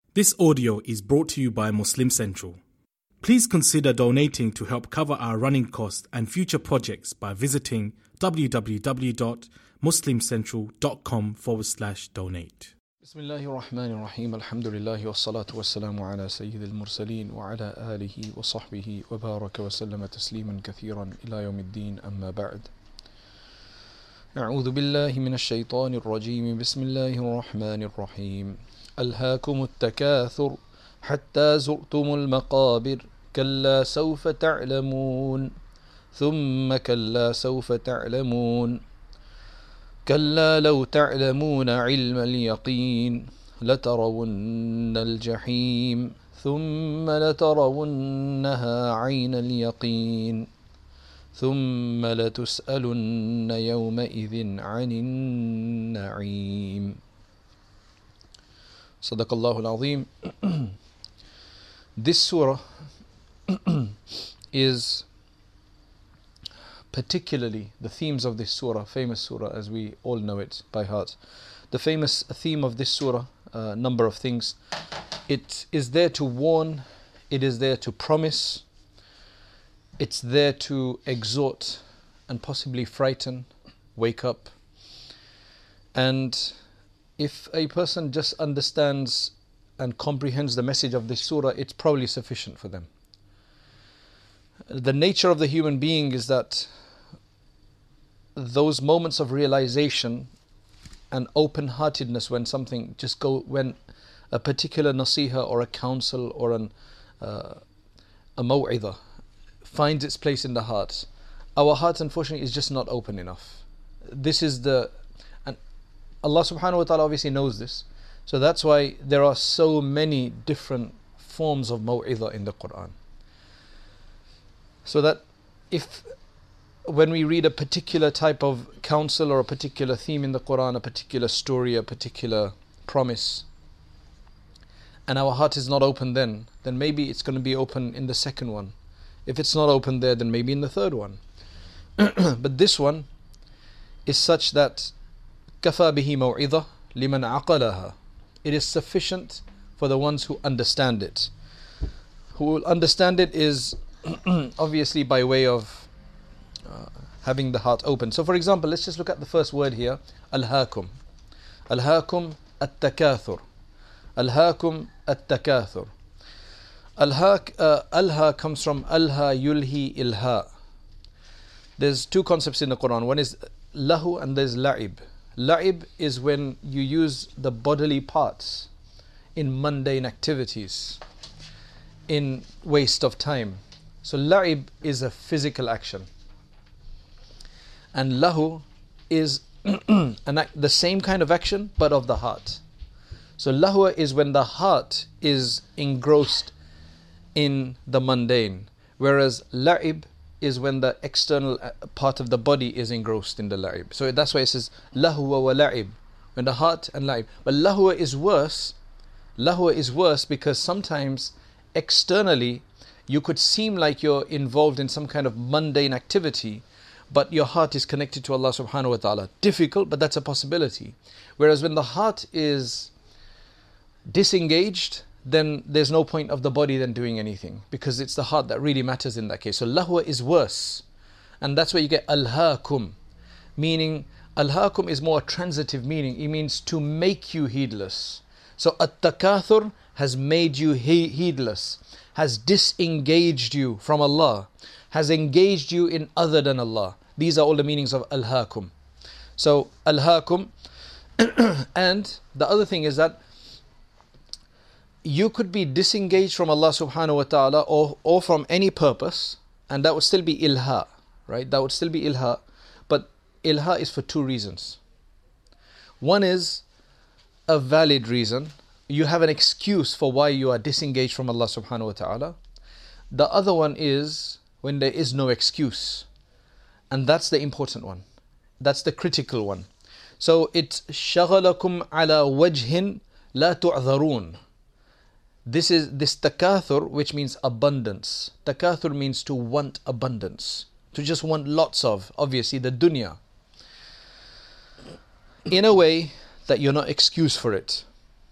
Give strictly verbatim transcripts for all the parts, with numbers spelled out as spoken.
This audio is brought to you by Muslim Central. Please consider donating to help cover our running costs and future projects by visiting www.muslimcentral.com forward slash donate. Bismillahir Rahmanir Rahim. Alhamdulillah wa salatu wa salamu ala sayyidil mursaleen wa ala alihi wa sahbihi wa baraka wa sallama tasliman kathiran ila yawmiddin amma ba'd. A'udhu billahi minash shaitanir rajim. Bismillahir Rahmanir Rahim. ألهاكم التكاثر حتى زرتم المقابر كلا سوف تعلمون ثم كلا سوف تعلمون كلا لو تعلمون علم اليقين لترون الجحيم ثم لترونها عين اليقين ثم لتسألن يومئذ عن النعيم. Sadaqallahu al-Azim. This surah is particularly, the themes of this surah, famous surah as we all know it by heart. The famous theme of this surah, a uh, number of things. It is there to warn, it is there to promise, it's there to exhort and possibly frighten, wake up. And if a person just understands and comprehends the message of this surah, it's probably sufficient for them. The nature of the human being is that those moments of realization and open-heartedness when something just go, when a particular nasiha or a counsel or an, uh, a maw'idah finds its place in the heart, our heart unfortunately is just not open enough. This is the Allah subhanahu wa ta'ala obviously knows this. So that's why there are so many different forms of maw'idah in the Quran. So that if when we read a particular type of counsel or a particular theme in the Quran, a particular story, a particular promise, and our heart is not open then, then maybe it's going to be open in the second one. If it's not open there, then maybe in the third one. But this one is such that كَفَى بِهِ مَوْعِظَةً لِمَنْ عَقَلَهَا. It is sufficient for the ones who understand it. Who will understand it is obviously by way of uh, having the heart open. So for example, let's just look at the first word here, ألهاكم. ألهاكم التكاثر. ألهاكم التكاثر. Alha, uh, alha comes from alha yulhi ilha. There's two concepts in the Quran. One is lahu and there's la'ib. La'ib is when you use the bodily parts in mundane activities, in waste of time. So la'ib is a physical action. And lahu is an act, the same kind of action but of the heart. So lahu is when the heart is engrossed in the mundane, whereas la'ib is when the external part of the body is engrossed in the la'ib. So that's why it says lahwa wa la'ib, when the heart and la'ib. But lahwa is worse. Lahwa is worse because sometimes externally you could seem like you're involved in some kind of mundane activity, but your heart is connected to Allah subhanahu wa ta'ala. Difficult, but that's a possibility. Whereas when the heart is disengaged, then there's no point of the body then doing anything, because it's the heart that really matters in that case. So lahwa is worse, and that's where you get alhaakum, meaning alhaakum is more a transitive meaning. It means to make you heedless. So at-takathur has made you he- heedless, has disengaged you from Allah, has engaged you in other than Allah. These are all the meanings of alhaakum. So alhaakum and the other thing is that you could be disengaged from Allah subhanahu wa ta'ala or, or from any purpose, and that would still be ilha, right? That would still be ilha, but ilha is for two reasons. One is a valid reason. You have an excuse for why you are disengaged from Allah subhanahu wa ta'ala. The other one is when there is no excuse, and that's the important one. That's the critical one. So it's shagalakum ala wajhin la tu'dharun. This is this takathur, which means abundance. Takathur means to want abundance, to just want lots of, obviously, the dunya. In a way that you're not excused for it.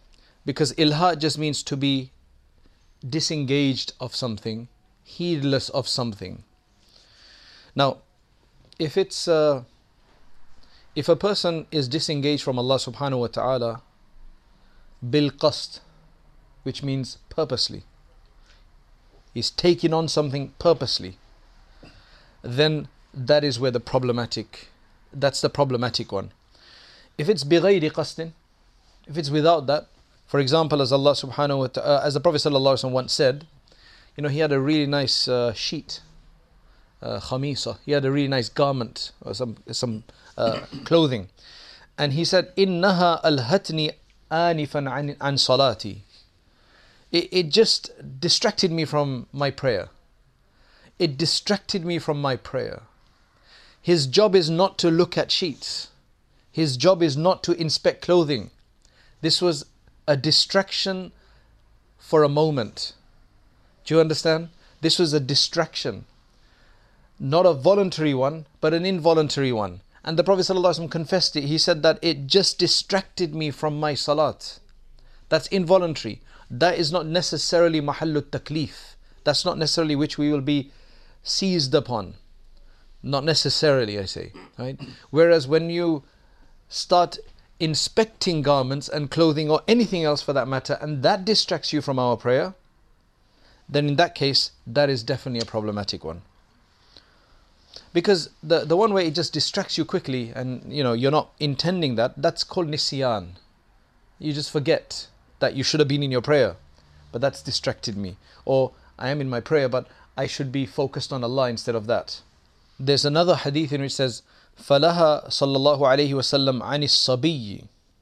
because ilha just means to be disengaged of something, heedless of something. Now, if it's uh, if a person is disengaged from Allah subhanahu wa ta'ala bil qasd, which means purposely, he's taking on something purposely, then that is where the problematic, that's the problematic one. If it's bighayri qasdin, if it's without that, for example, as Allah subhanahu wa ta'ala, as the Prophet sallallahu alaihi wasallam once said, you know, he had a really nice uh, sheet, uh, khamisa, he had a really nice garment or some some uh, clothing, and he said, "Innaha alhatni anifan an, an salati." It, it just distracted me from my prayer. It distracted me from my prayer. His job is not to look at sheets. His job is not to inspect clothing. This was a distraction for a moment. Do you understand? This was a distraction. Not a voluntary one, but an involuntary one. And the Prophet ﷺ confessed it. He said that it just distracted me from my salat. That's involuntary. That is not necessarily mahallut taklif. That's not necessarily which we will be seized upon. Not necessarily, I say. Right? Whereas when you start inspecting garments and clothing or anything else for that matter, and that distracts you from our prayer, then in that case, that is definitely a problematic one. Because the, the one way it just distracts you quickly and you know you're not intending that, that's called nisyan. You just forget that you should have been in your prayer, but that's distracted me. Or I am in my prayer, but I should be focused on Allah instead of that. There's another hadith in which says, فَلَهَا صَلَّى اللَّهُ عَلَيْهِ وَسَلَّمْ عَنِ الصَّبِيِّ,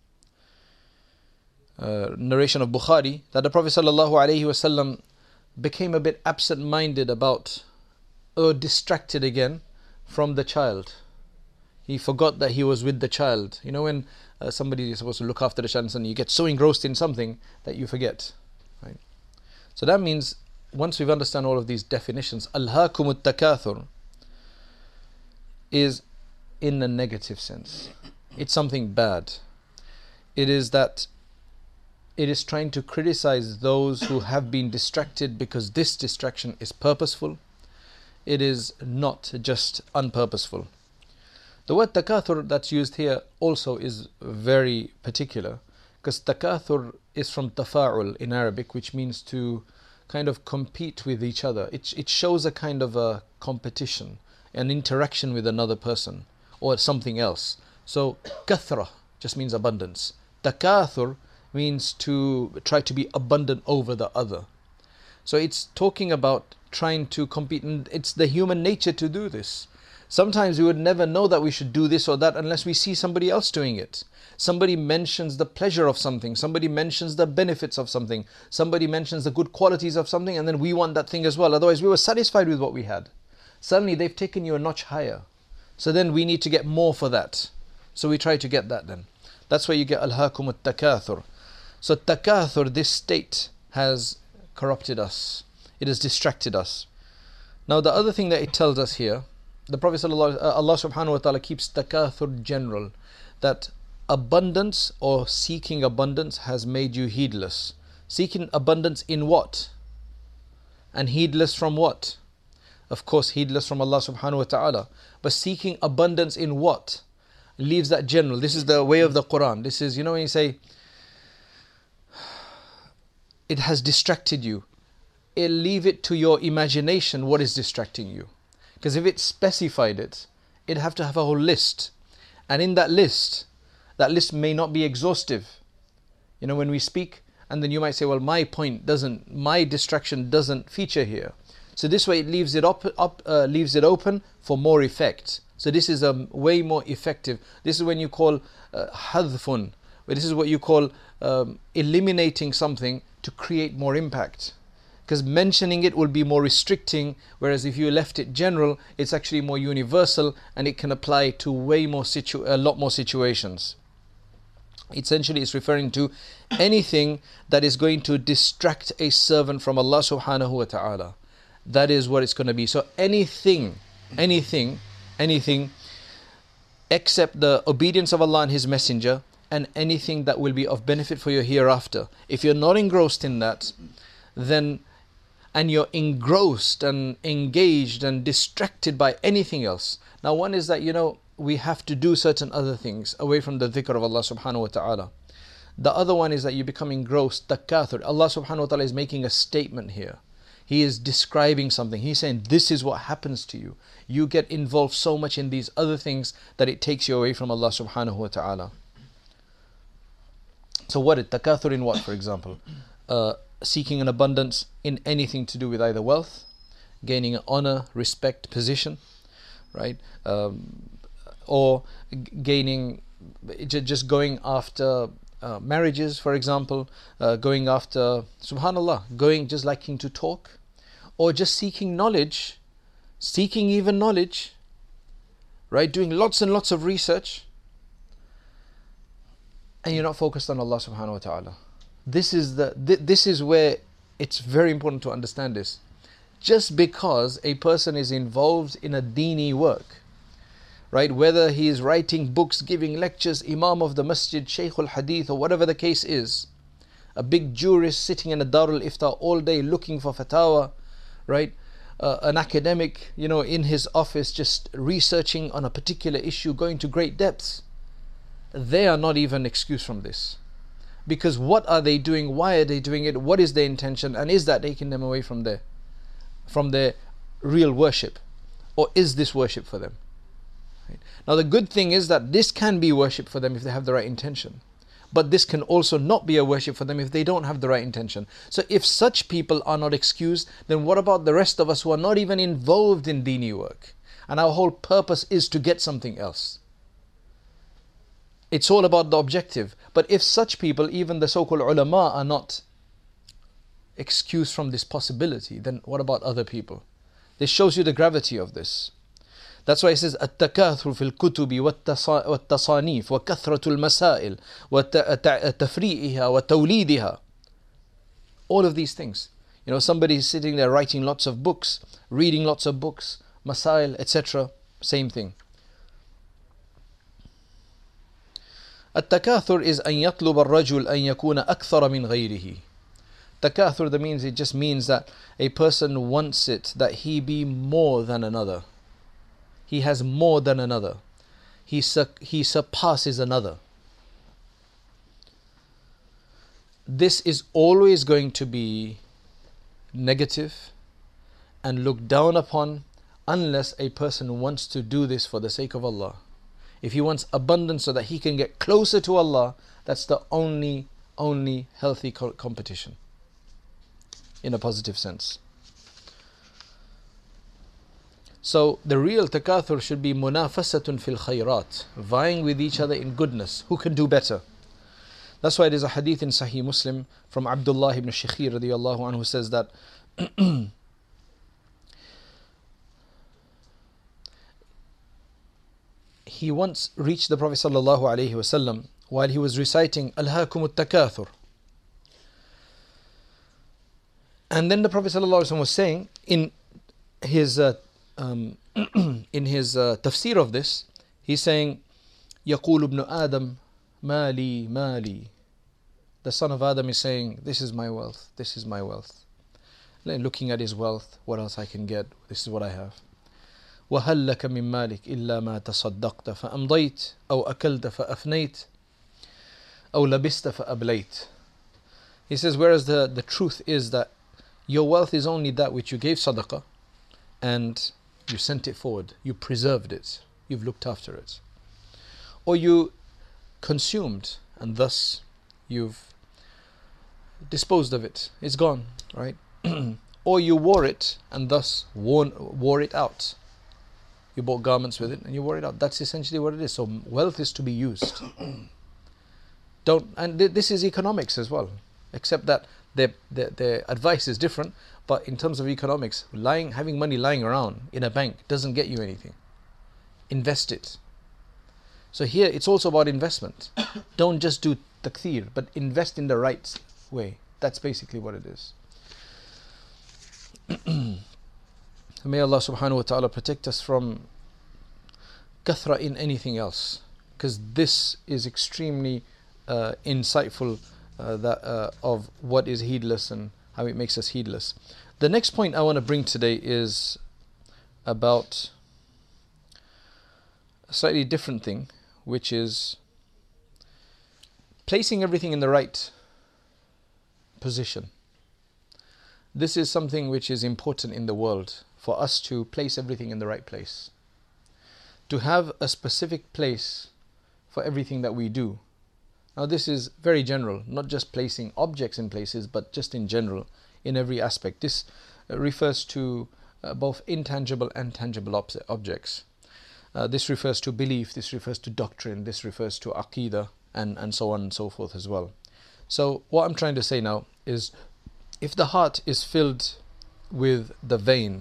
uh, narration of Bukhari, that the Prophet sallallahu alaihi wasallam became a bit absent-minded about, or distracted again, from the child. He forgot that he was with the child. You know when uh, somebody is supposed to look after the child and suddenly you get so engrossed in something that you forget. Right? So that means, once we've understand all of these definitions, أَلْهَاكُمُ التَّكَاثُرُ is in a negative sense. It's something bad. It is that it is trying to criticize those who have been distracted, because this distraction is purposeful. It is not just unpurposeful. The word takathur that's used here also is very particular, because takathur is from tafa'ul in Arabic, which means to kind of compete with each other. It, it shows a kind of a competition, an interaction with another person or something else. So kathra just means abundance. Takathur means to try to be abundant over the other. So it's talking about trying to compete, and it's the human nature to do this. Sometimes we would never know that we should do this or that unless we see somebody else doing it. Somebody mentions the pleasure of something, somebody mentions the benefits of something, somebody mentions the good qualities of something, and then we want that thing as well. Otherwise we were satisfied with what we had. Suddenly they've taken you a notch higher. So then we need to get more for that. So we try to get that then. That's where you get alhaakum at-takathur. So takathur, this state, has corrupted us. It has distracted us. Now the other thing that it tells us here, the Prophet sallallahu, uh, Allah subhanahu wa ta'ala keeps takathur general, that abundance or seeking abundance has made you heedless. Seeking abundance in what? And heedless from what? Of course, heedless from Allah subhanahu wa ta'ala. But seeking abundance in what? Leaves that general. This is the way of the Quran. This is, you know, when you say, it has distracted you, it leave it to your imagination what is distracting you. Because if it specified it, it'd have to have a whole list. And in that list, that list may not be exhaustive. You know, when we speak, and then you might say, well, my point doesn't, my distraction doesn't feature here. So this way it leaves it up, up uh, leaves it open for more effect. So this is um, way more effective. This is when you call uh, hadfun, where this is what you call um, eliminating something to create more impact. Because mentioning it will be more restricting, whereas if you left it general, it's actually more universal and it can apply to way more situ a lot more situations. Essentially, it's referring to anything that is going to distract a servant from Allah subhanahu wa ta'ala. That is what it's going to be. So anything, anything, anything except the obedience of Allah and His Messenger, and anything that will be of benefit for you hereafter. If you're not engrossed in that, then and you're engrossed and engaged and distracted by anything else. Now, one is that, you know, we have to do certain other things away from the dhikr of Allah subhanahu wa ta'ala. The other one is that you become engrossed, takathur. Allah subhanahu wa ta'ala is making a statement here. He is describing something. He's saying, this is what happens to you. You get involved so much in these other things that it takes you away from Allah subhanahu wa ta'ala. So what is takathur in what, for example? Uh, seeking an abundance in anything to do with either wealth, gaining honor, respect, position, right? Um, or gaining, just going after uh, marriages, for example, uh, going after, subhanallah, going just liking to talk, or just seeking knowledge, seeking even knowledge, right? Doing lots and lots of research, and you're not focused on Allah subhanahu wa ta'ala. This is the th- this is where it's very important to understand this. Just because a person is involved in a dini work, right? Whether he is writing books, giving lectures, imam of the masjid, shaykh al-hadith, or whatever the case is, a big jurist sitting in a darul ifta all day looking for fatawa, right? Uh, an academic, you know, in his office just researching on a particular issue, going to great depths. They are not even excused from this. Because what are they doing? Why are they doing it? What is their intention? And is that taking them away from their, from their real worship? Or is this worship for them? Right? Now the good thing is that this can be worship for them if they have the right intention. But this can also not be a worship for them if they don't have the right intention. So if such people are not excused, then what about the rest of us who are not even involved in dini work? And our whole purpose is to get something else. It's all about the objective. But if such people, even the so-called ulama, are not excused from this possibility, then what about other people? This shows you the gravity of this. That's why it says التكاثر في الكتب والتصانيف وكثرة المسائل وتفريئها وتوليدها. All of these things. You know, somebody is sitting there writing lots of books, reading lots of books, masail, et cetera. Same thing. التكاثر is أن يطلب الرجل أن يكون أكثر من غيره. Takathur, that means, it just means that a person wants it that he be more than another. He has more than another. He sur- he surpasses another. This is always going to be negative and looked down upon unless a person wants to do this for the sake of Allah. If he wants abundance so that he can get closer to Allah, that's the only, only healthy co- competition in a positive sense. So the real takathur should be munafasatun fil khayrat, vying with each other in goodness. Who can do better? That's why there's a hadith in Sahih Muslim from Abdullah ibn Shikhir radiyallahu anhu, who says that he once reached the Prophet sallallahu alaihi wasallam while he was reciting Alhaakumut Takathur. And then the Prophet sallallahu alaihi wasallam was saying in his uh, um, in his uh, tafsir of this, he's saying, يقول ابن آدم مالي مالي. The son of Adam is saying, this is my wealth, this is my wealth. Looking at his wealth, what else I can get, this is what I have. وهل لك من مالك إلا ما تصدقت فأمضيت أو أكلت فأفنيت أو لبست فأبليت. He says, whereas the, the truth is that your wealth is only that which you gave sadaqah and you sent it forward, you preserved it, you've looked after it. Or you consumed and thus you've disposed of it, it's gone, right? Or you wore it and thus worn, wore it out. You bought garments with it and you wore it out. That's essentially what it is. So wealth is to be used. Don't, and th- this is economics as well, except that their, their their advice is different. But in terms of economics, lying, having money lying around in a bank doesn't get you anything. Invest it. So here it's also about investment. Don't just do takthir, but invest in the right way. That's basically what it is. May Allah subhanahu wa ta'ala protect us from kathra in anything else, because this is extremely uh, insightful uh, that uh, of what is heedless and how it makes us heedless. The next point I want to bring today is about a slightly different thing, which is placing everything in the right position. This is something which is important in the world, for us to place everything in the right place. To have a specific place for everything that we do. Now this is very general, not just placing objects in places, but just in general, in every aspect. This uh, refers to uh, both intangible and tangible ob- objects. Uh, this refers to belief, this refers to doctrine, this refers to aqidah, and, and so on and so forth as well. So what I'm trying to say now is, if the heart is filled with the vein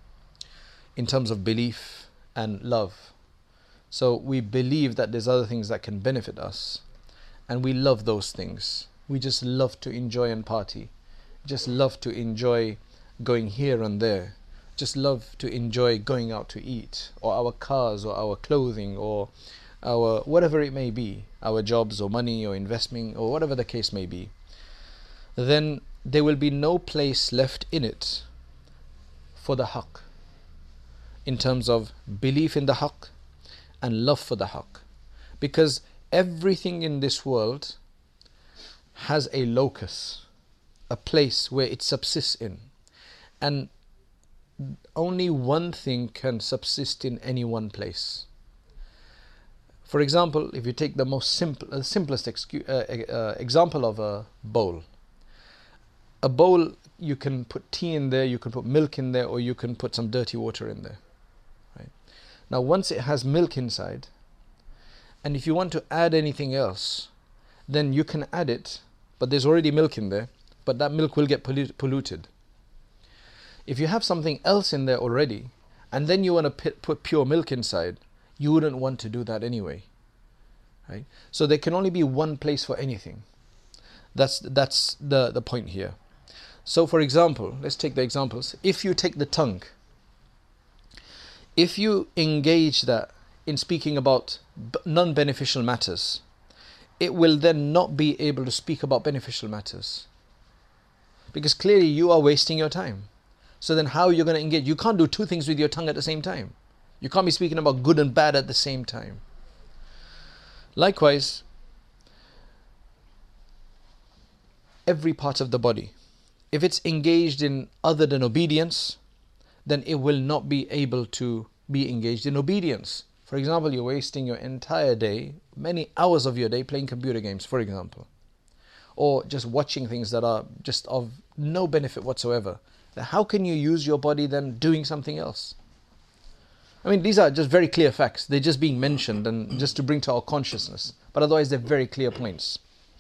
in terms of belief and love, so we believe that there's other things that can benefit us, and we love those things. We just love to enjoy and party, just love to enjoy going here and there, just love to enjoy going out to eat, or our cars, or our clothing, or our whatever it may be, our jobs or money or investment or whatever the case may be, then there will be no place left in it for the haqq, in terms of belief in the haqq and love for the haqq. Because everything in this world has a locus, a place where it subsists in, and only one thing can subsist in any one place. For example, if you take the most simple, uh, simplest excu- uh, uh, example of a bowl. A bowl, you can put tea in there, you can put milk in there, or you can put some dirty water in there. Right? Now once it has milk inside, and if you want to add anything else, then you can add it, but there's already milk in there, but that milk will get pollu- polluted. If you have something else in there already, and then you want to p- put pure milk inside, you wouldn't want to do that anyway. Right? So there can only be one place for anything. That's that's the, the point here. So for example, let's take the examples. If you take the tongue, if you engage that in speaking about b- non-beneficial matters, it will then not be able to speak about beneficial matters. Because clearly you are wasting your time. So then how are you going to engage? You can't do two things with your tongue at the same time. You can't be speaking about good and bad at the same time. Likewise, every part of the body, if it's engaged in other than obedience, then it will not be able to be engaged in obedience. For example, you're wasting your entire day, many hours of your day playing computer games, for example, or just watching things that are just of no benefit whatsoever. Then how can you use your body then doing something else? I mean, these are just very clear facts. They're just being mentioned and just to bring to our consciousness. But otherwise, they're very clear points.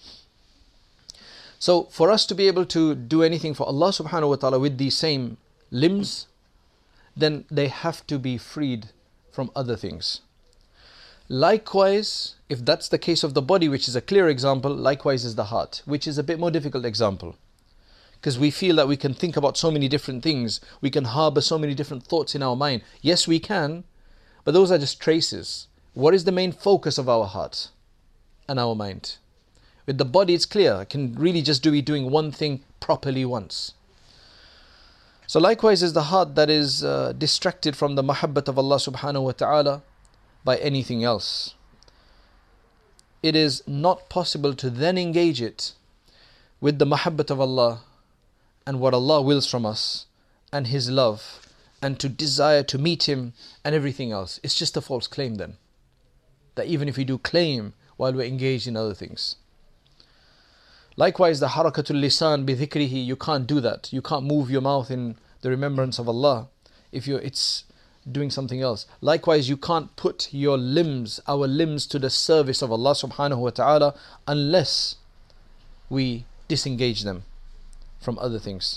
So, for us to be able to do anything for Allah subhanahu wa ta'ala with these same limbs, then they have to be freed from other things. Likewise, if that's the case of the body, which is a clear example, likewise is the heart, which is a bit more difficult example. Because we feel that we can think about so many different things, we can harbour so many different thoughts in our mind. Yes, we can, but those are just traces. What is the main focus of our heart and our mind? With the body, it's clear. I can really just do be doing one thing properly once. So likewise is the heart that is uh, distracted from the mahabbat of Allah subhanahu wa ta'ala by anything else. It is not possible to then engage it with the mahabbat of Allah and what Allah wills from us and His love, and to desire to meet Him and everything else. It's just a false claim then. That even if we do claim while we're engaged in other things. Likewise, the harakatul lisan bi dhikrihi, you can't do that. You can't move your mouth in the remembrance of Allah if you're it's doing something else. Likewise, you can't put your limbs, our limbs, to the service of Allah subhanahu wa ta'ala unless we disengage them from other things.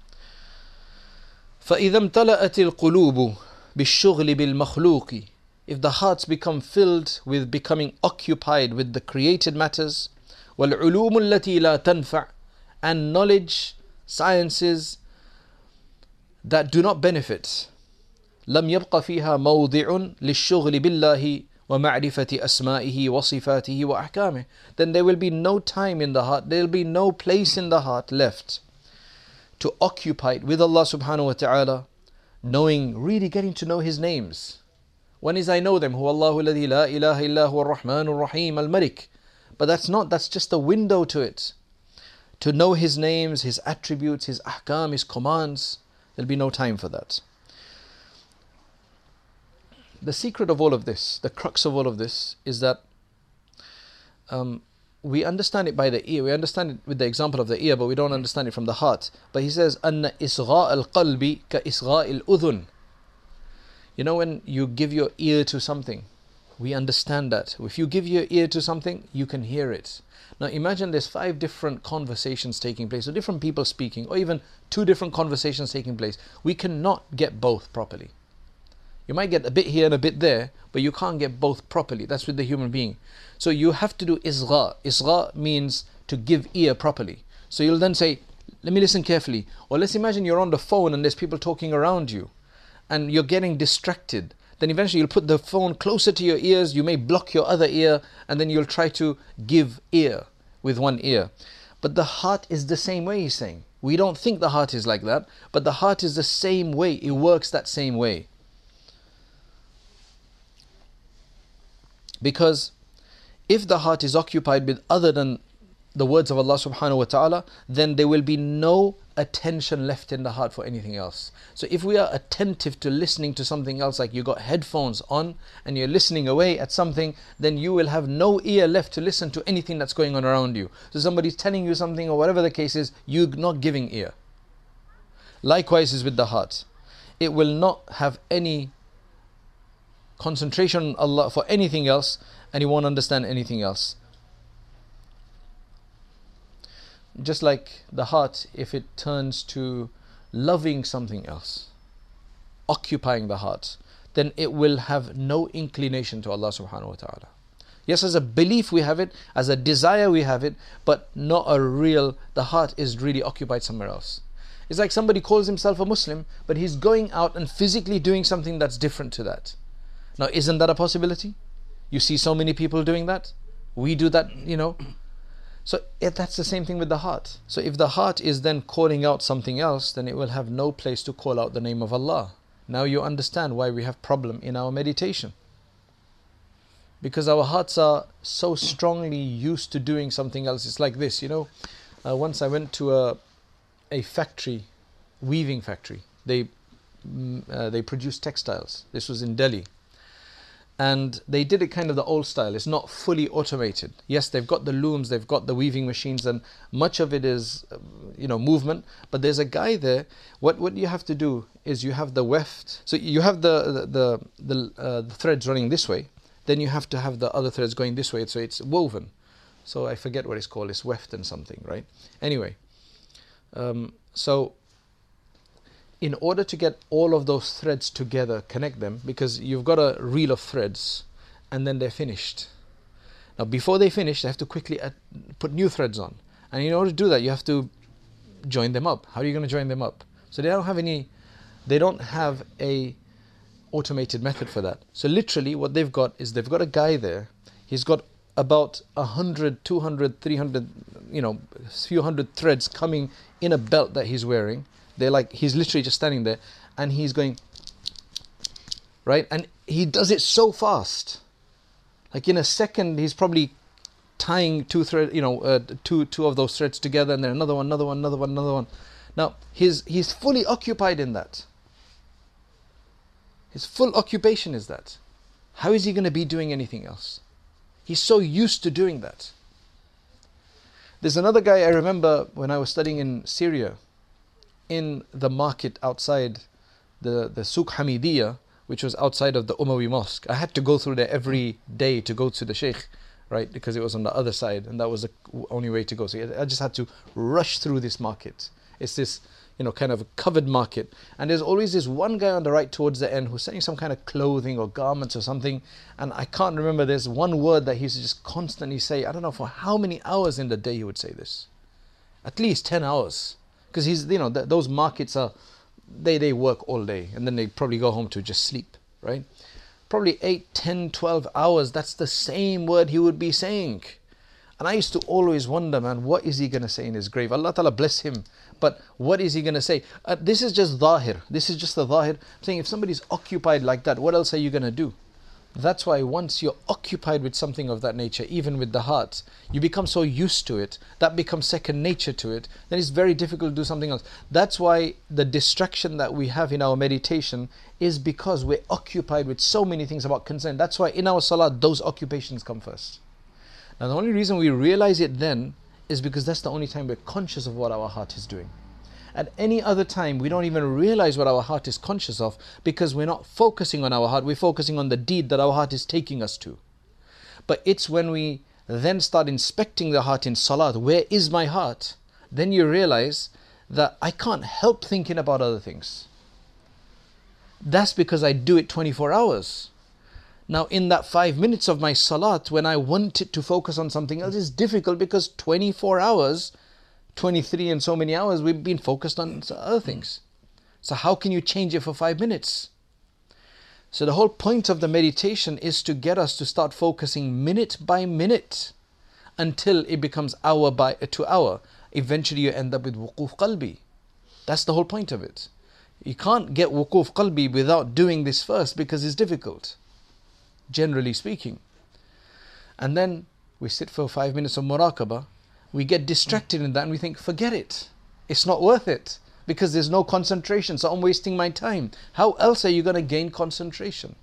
فَإِذَا امْتَلَأَتِ الْقُلُوبُ بِالشُّغْلِ بِالْمَخْلُوقِ, if the hearts become filled with becoming occupied with the created matters, وَالْعُلُومُ الَّتِي لَا تَنْفَعْ, and knowledge, sciences that do not benefit, لَمْ يَبْقَ فِيهَا مَوْضِعٌ لِلشُّغْلِ بِاللَّهِ وَمَعْرِفَةِ أَسْمَائِهِ وَصِفَاتِهِ وَأَحْكَامِهِ. Then there will be no time in the heart, there will be no place in the heart left to occupy it with Allah subhanahu wa ta'ala, knowing, really getting to know His names. One is I know them, هو الله الذي لا إله إلا هو الرحمن الرحيم الملك. But that's not, that's just a window to it. To know His names, His attributes, His ahkam, His commands, there'll be no time for that. The secret of all of this, the crux of all of this, is that um, we understand it by the ear. We understand it with the example of the ear, but we don't understand it from the heart. But he says, أَنَّ إِصْغَاءَ الْقَلْبِ كَإِصْغَاءِ الْأُذُنِ. You know, when you give your ear to something, we understand that. If you give your ear to something, you can hear it. Now imagine there's five different conversations taking place, or different people speaking, or even two different conversations taking place. We cannot get both properly. You might get a bit here and a bit there, but you can't get both properly. That's with the human being. So you have to do isgha. Isgha means to give ear properly. So you'll then say, let me listen carefully. Or let's imagine you're on the phone and there's people talking around you and you're getting distracted. Then eventually you'll put the phone closer to your ears, you may block your other ear, and then you'll try to give ear with one ear. But the heart is the same way, he's saying. We don't think the heart is like that, but the heart is the same way. It works that same way. Because if the heart is occupied with other than the words of Allah subhanahu wa ta'ala, then there will be no attention left in the heart for anything else. So if we are attentive to listening to something else, like you got headphones on and you're listening away at something, then you will have no ear left to listen to anything that's going on around you. So somebody's telling you something or whatever the case is, you're not giving ear. Likewise is with the heart. It will not have any concentration on Allah for anything else, and you won't understand anything else. Just like the heart, if it turns to loving something else, occupying the heart, then it will have no inclination to Allah subhanahu wa ta'ala. Yes, as a belief we have it, as a desire we have it, but not a real, the heart is really occupied somewhere else. It's like somebody calls himself a Muslim, but he's going out and physically doing something that's different to that. Now, isn't that a possibility? You see so many people doing that. We do that, you know. So if that's the same thing with the heart. So if the heart is then calling out something else, then it will have no place to call out the name of Allah. Now you understand why we have problem in our meditation. Because our hearts are so strongly used to doing something else. It's like this, you know. Uh, once I went to a a factory, weaving factory. They uh, they produce textiles. This was in Delhi. And they did it kind of the old style. It's not fully automated. Yes, they've got the looms, they've got the weaving machines, and much of it is, you know, movement. But there's a guy there. What what you have to do is you have the weft. So you have the the the, uh, the threads running this way. Then you have to have the other threads going this way. So it's woven. So I forget what it's called. It's weft and something, right? Anyway, um, so. In order to get all of those threads together, connect them, because you've got a reel of threads and then they're finished. Now before they finish, they have to quickly add, put new threads on. And in order to do that, you have to join them up. How are you going to join them up? So they don't have any, they don't have a automated method for that. So literally what they've got is they've got a guy there. He's got about a hundred, two hundred, three hundred, you know, a few hundred threads coming in a belt that he's wearing. They're like, he's literally just standing there and he's going, right? And he does it so fast. Like in a second, he's probably tying two thread, you know, uh, two two of those threads together, and then another one, another one, another one, another one. Now, he's, he's fully occupied in that. His full occupation is that. How is he going to be doing anything else? He's so used to doing that. There's another guy I remember when I was studying in Syria, in the market outside the, the Souk Hamidiyya, which was outside of the Umayyad Mosque. I had to go through there every day to go to the Sheikh, right? Because it was on the other side and that was the only way to go. So I just had to rush through this market. It's this, you know, kind of a covered market. And there's always this one guy on the right towards the end who's selling some kind of clothing or garments or something. And I can't remember, there's one word that he used to just constantly say. I don't know for how many hours in the day he would say this. At least ten hours. Because he's, you know, th- those markets are, they, they work all day and then they probably go home to just sleep, right? probably eight, ten, twelve hours, that's the same word he would be saying. And I used to always wonder, man, what is he going to say in his grave? Allah Ta'ala bless him. But what is he going to say? Uh, this is just zahir. This is just the zahir. I'm saying if somebody's occupied like that, what else are you going to do? That's why once you're occupied with something of that nature, even with the heart, you become so used to it, that becomes second nature to it, then it's very difficult to do something else. That's why the distraction that we have in our meditation is because we're occupied with so many things about concern. That's why in our salat, those occupations come first. Now the only reason we realize it then is because that's the only time we're conscious of what our heart is doing. At any other time, we don't even realize what our heart is conscious of because we're not focusing on our heart, we're focusing on the deed that our heart is taking us to. But it's when we then start inspecting the heart in salat, where is my heart? Then you realize that I can't help thinking about other things. That's because I do it twenty-four hours. Now in that five minutes of my salat, when I wanted to focus on something else, it's difficult because twenty-four hours, twenty-three and so many hours, we've been focused on other things. So how can you change it for five minutes? So the whole point of the meditation is to get us to start focusing minute by minute until it becomes hour by to hour. Eventually you end up with wuquf qalbi. That's the whole point of it. You can't get wuquf qalbi without doing this first because it's difficult, generally speaking. And then we sit for five minutes of muraqabah. We get distracted in that and we think, forget it. It's not worth it because there's no concentration, so I'm wasting my time. How else are you going to gain concentration?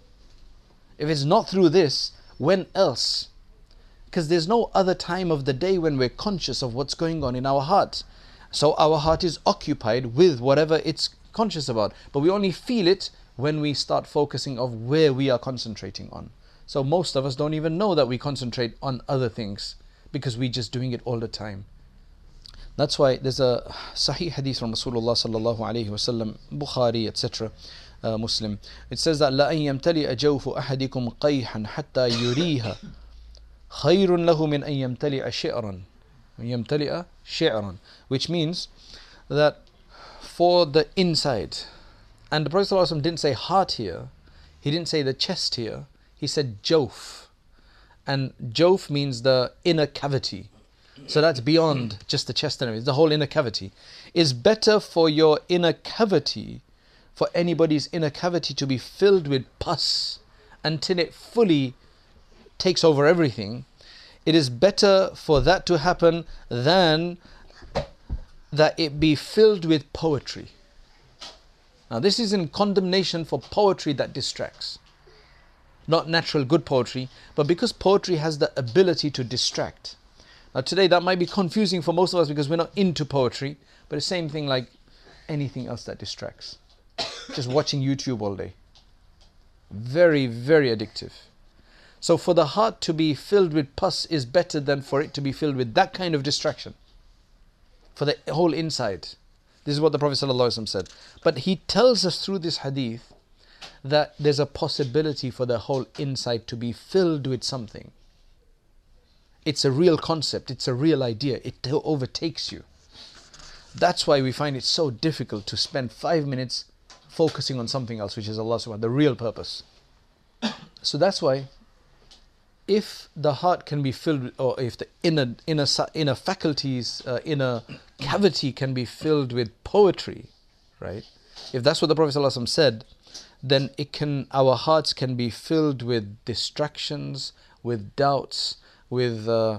If it's not through this, when else? Because there's no other time of the day when we're conscious of what's going on in our heart. So our heart is occupied with whatever it's conscious about. But we only feel it when we start focusing of where we are concentrating on. So most of us don't even know that we concentrate on other things because we're just doing it all the time. That's why there's a Sahih hadith from Rasulullah sallallahu alayhi wa sallam, Bukhari, et cetera, uh, Muslim. It says that لَأَن يَمْتَلِئَ جَوْفُ أَحَدِكُمْ قَيْحًا حَتَّى يُرِيهَا خَيْرٌ لَهُ مِنْ أَن يَمْتَلِئَ شِعْرًا يَمْتَلِئَ شِعْرًا, which means that for the inside, and the Prophet sallallahu alayhi wa sallam didn't say heart here, he didn't say the chest here, he said jawf. And jawf means the inner cavity. So that's beyond just the chest and everything, the whole inner cavity. Is better for your inner cavity, for anybody's inner cavity to be filled with pus until it fully takes over everything. It is better for that to happen than that it be filled with poetry. Now this is in condemnation for poetry that distracts. Not natural good poetry, but because poetry has the ability to distract. Now today that might be confusing for most of us because we're not into poetry, but the same thing like anything else that distracts. Just watching YouTube all day. Very, very addictive. So for the heart to be filled with pus is better than for it to be filled with that kind of distraction. For the whole inside. This is what the Prophet ﷺ said. But he tells us through this hadith that there's a possibility for the whole inside to be filled with something. It's a real concept, it's a real idea, it overtakes you. That's why we find it so difficult to spend five minutes focusing on something else, which is Allah subhanahu wa ta'ala, the real purpose. So that's why if the heart can be filled with, or if the inner inner inner faculties, uh, inner cavity can be filled with poetry, right? If that's what the Prophet ﷺ said, then it can, our hearts can be filled with distractions, with doubts, with uh,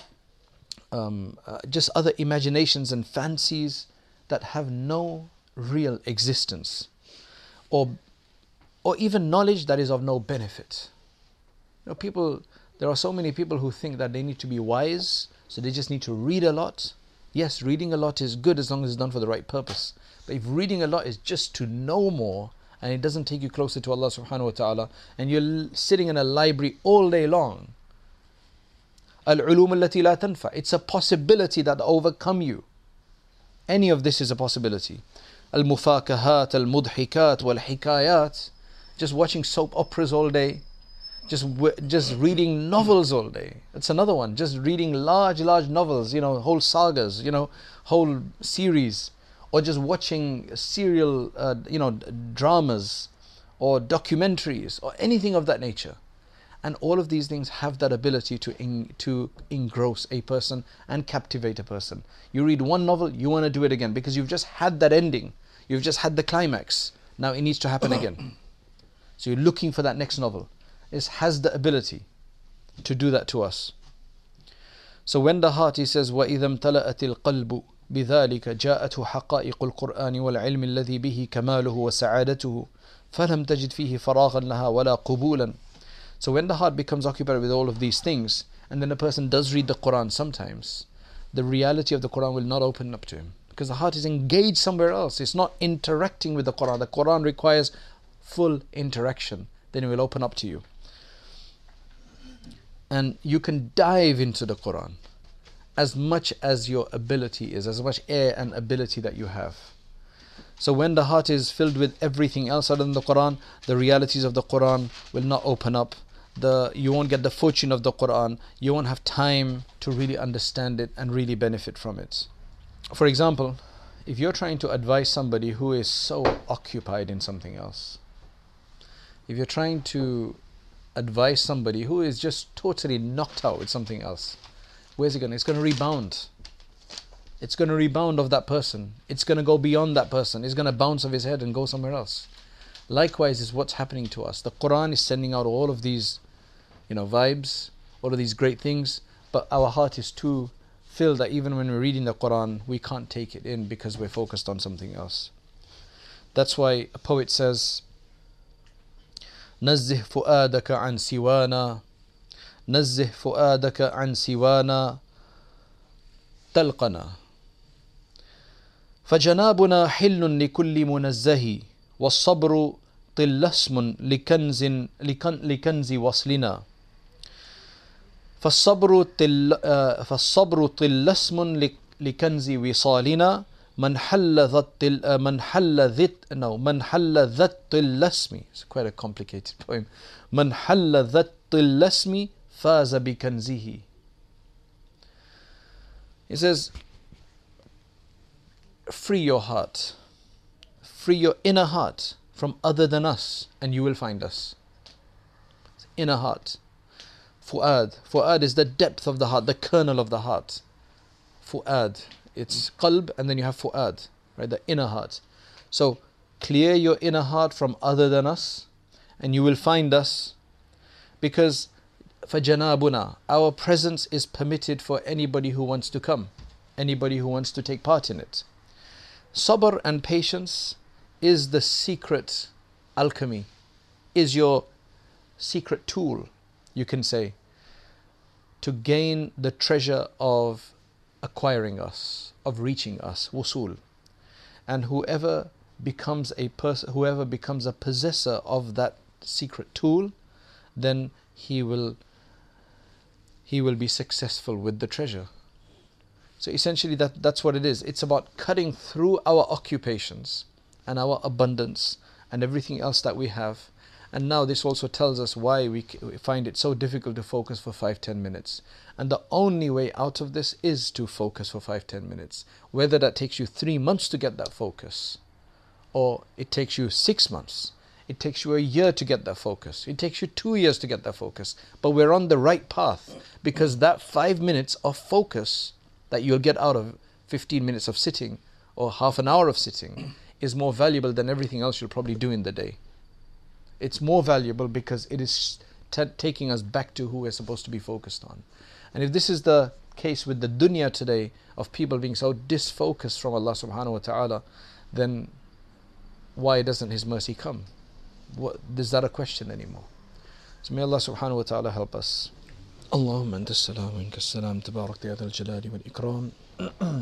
um, uh, just other imaginations and fancies that have no real existence, or or even knowledge that is of no benefit. You know, people, there are so many people who think that they need to be wise, so they just need to read a lot. Yes, reading a lot is good as long as it's done for the right purpose. But if reading a lot is just to know more, and it doesn't take you closer to Allah subhanahu wa ta'ala, and you're sitting in a library all day long, Al-ulum allati la tanfa, it's a possibility that overcome you. Any of this is a possibility. Al-mufakahat, al-mudhikat, wal-hikayat, just watching soap operas all day, just just reading novels all day. That's another one. Just reading large, large novels, you know, whole sagas, you know, whole series, or just watching serial, uh, you know, dramas, or documentaries or anything of that nature. And all of these things have that ability to in, to engross a person and captivate a person. You read one novel, you want to do it again because you've just had that ending. You've just had the climax. Now it needs to happen again. So you're looking for that next novel. It has the ability to do that to us. So when the heart, he says, وَإِذَا امْتَلَأَتِ الْقَلْبُ بِذَلِكَ جَاءَتْهُ حَقَائِقُ الْقُرْآنِ وَالْعِلْمِ الَّذِي بِهِ كَمَالُهُ وَسَعَادَتُهُ فَلَمْ تَجِدْ فِيهِ فَرَاغًا لَهَا وَلَا قُبُولًا. So when the heart becomes occupied with all of these things, and then a person does read the Quran sometimes, the reality of the Quran will not open up to him. Because the heart is engaged somewhere else. It's not interacting with the Quran. The Quran requires full interaction. Then it will open up to you. And you can dive into the Quran as much as your ability is, as much air and ability that you have. So when the heart is filled with everything else other than the Quran, the realities of the Quran will not open up. The, you won't get the fortune of the Quran. You won't have time to really understand it and really benefit from it. For example, if you're trying to advise somebody who is so occupied in something else, if you're trying to advise somebody who is just totally knocked out with something else, where's it going? It's going to rebound. It's going to rebound off that person. It's going to go beyond that person. It's going to bounce off his head and go somewhere else. Likewise is what's happening to us. The Quran is sending out all of these, you know, vibes, all of these great things, but our heart is too filled that even when we're reading the Quran, we can't take it in because we're focused on something else. That's why a poet says, نزه فؤادك عن سوانا نزه فؤادك عن سوانا تلقنا فجنابنا حل لكل منزه والصبر طلسم لكنز لكنز وصلنا فالصبر طل فالصبر طلسم لكنز وصالنا من حل ذات من حل ذات no من حل ذات الطلسم. It's quite a complicated poem. من حل ذات الطلسم فاز بكنزه. He says, free your heart, free your inner heart from other than us, and you will find us. Inner heart. Fu'ad. Fu'ad is the depth of the heart, the kernel of the heart. Fu'ad. It's qalb and then you have fu'ad, right? The inner heart. So clear your inner heart from other than us, and you will find us, because فَجَنَابُنَا, our presence is permitted for anybody who wants to come, anybody who wants to take part in it. Sabr and patience is the secret alchemy, is your secret tool, you can say, to gain the treasure of acquiring us, of reaching us, wusul. And whoever becomes a person, whoever becomes a possessor of that secret tool, then he will he will be successful with the treasure. So essentially that, that's what it is. It's about cutting through our occupations and our abundance and everything else that we have. And now this also tells us why we find it so difficult to focus for five, ten minutes. And the only way out of this is to focus for five, ten minutes. Whether that takes you three months to get that focus, or it takes you six months, it takes you a year to get that focus, it takes you two years to get that focus. But we're on the right path, because that five minutes of focus that you'll get out of fifteen minutes of sitting or half an hour of sitting is more valuable than everything else you'll probably do in the day. It's more valuable because it is t- taking us back to who we're supposed to be focused on. And if this is the case with the dunya today, of people being so disfocused from Allah subhanahu wa ta'ala, then why doesn't His mercy come? What, is that a question anymore? So may Allah subhanahu wa ta'ala help us. Allahumma anta as-salam wa minka as-salam, tabarak ya dhal jalali wal ikram.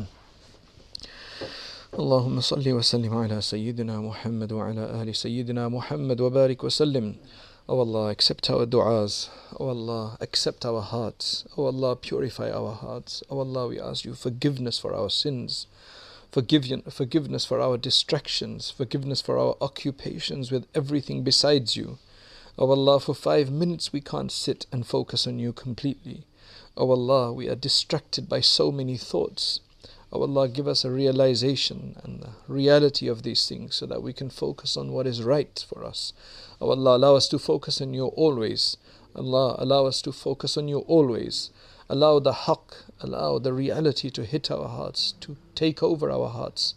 اللهم صل وسلم على سيدنا محمد وعلى آل سيدنا محمد وبارك وسلم. Oh Allah, accept our du'as. Oh Allah, accept our hearts. Oh Allah, purify our hearts. Oh Allah, we ask you forgiveness for our sins, Forgive, forgiveness for our distractions, forgiveness for our occupations with everything besides you. Oh Allah, for five minutes we can't sit and focus on you completely. Oh Allah, we are distracted by so many thoughts. O Allah, give us a realization and the reality of these things so that we can focus on what is right for us. O Allah, allow us to focus on you always. Allah, allow us to focus on you always. Allow the haqq, allow the reality to hit our hearts, to take over our hearts.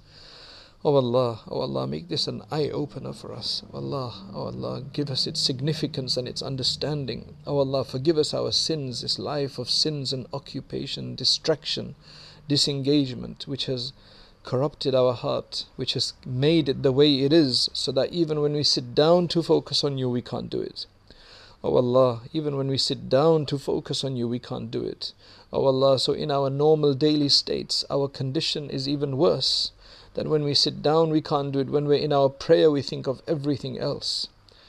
O Allah, O Allah, make this an eye-opener for us. O Allah, O Allah, give us its significance and its understanding. O Allah, forgive us our sins, this life of sins and occupation, distraction, disengagement, which has corrupted our heart, which has made it the way it is, so that even when we sit down to focus on you, we can't do it. O Allah, even when we sit down to focus on you, we can't do it. O Allah, so in our normal daily states, our condition is even worse. That when we sit down, we can't do it. When we're in our prayer, we think of everything else.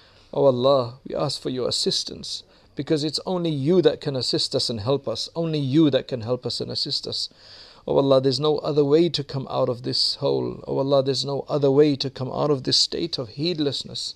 O Allah, we ask for your assistance, because it's only you that can assist us and help us. Only you that can help us and assist us. O Allah, there's no other way to come out of this hole. O Allah, there's no other way to come out of this state of heedlessness.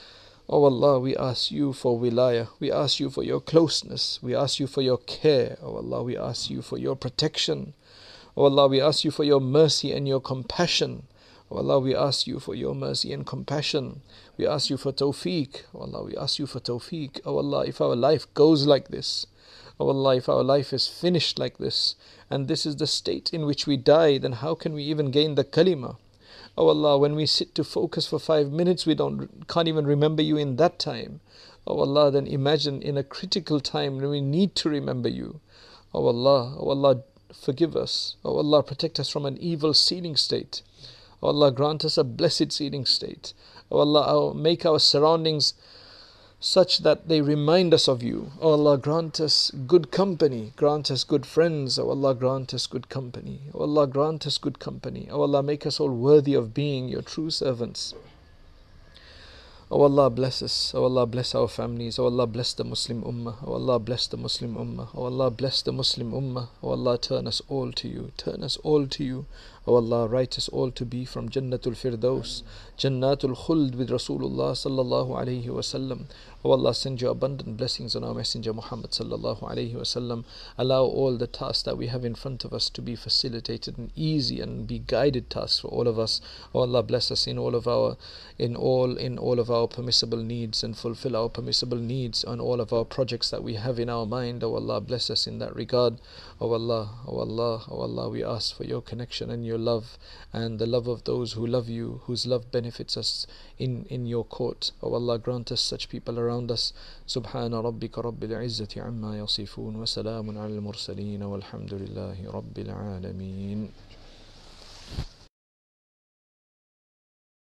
O Allah, we ask you for wilayah. We ask you for your closeness. We ask you for your care. O Allah, we ask you for your protection. O Allah, we ask you for your mercy and your compassion. O Allah, we ask you for your mercy and compassion. We ask you for tawfiq. O Allah, we ask you for tawfiq. O Allah, if our life goes like this, O Allah, if our life is finished like this, and this is the state in which we die, then how can we even gain the kalima? O Allah, when we sit to focus for five minutes, we don't can't even remember you in that time. O Allah, then imagine in a critical time when we need to remember you. O Allah, O Allah, forgive us. O Allah, protect us from an evil seeding state. O Allah, grant us a blessed seeding state. O Allah, make our surroundings such that they remind us of you. O Allah, grant us good company. Grant us good friends. O Allah, grant us good company. O Allah, grant us good company. O Allah, make us all worthy of being your true servants. O Allah, bless us. O Allah, bless our families. O Allah, bless the Muslim Ummah. O Allah, bless the Muslim Ummah. O Allah, bless the Muslim Ummah. O Allah, turn us all to you. Turn us all to you. O Allah, write us all to be from Jannatul Firdaus, Jannatul Khuld with Rasulullah sallallahu alayhi wa sallam. O Allah, send your abundant blessings on our Messenger Muhammad sallallahu alayhi wa sallam. Allow all the tasks that we have in front of us to be facilitated and easy and be guided tasks for all of us. O Allah, bless us in all of our in all in all of our permissible needs and fulfill our permissible needs on all of our projects that we have in our mind. O Allah, bless us in that regard. O Allah, O Allah, O Allah, we ask for your connection and your love and the love of those who love you, whose love benefits us in, in your court. O Allah, grant us such people around us. Subhana rabbika rabbil izzati amma yasifun wa salamun ala al-mursaleen walhamdulillahi rabbil alameen.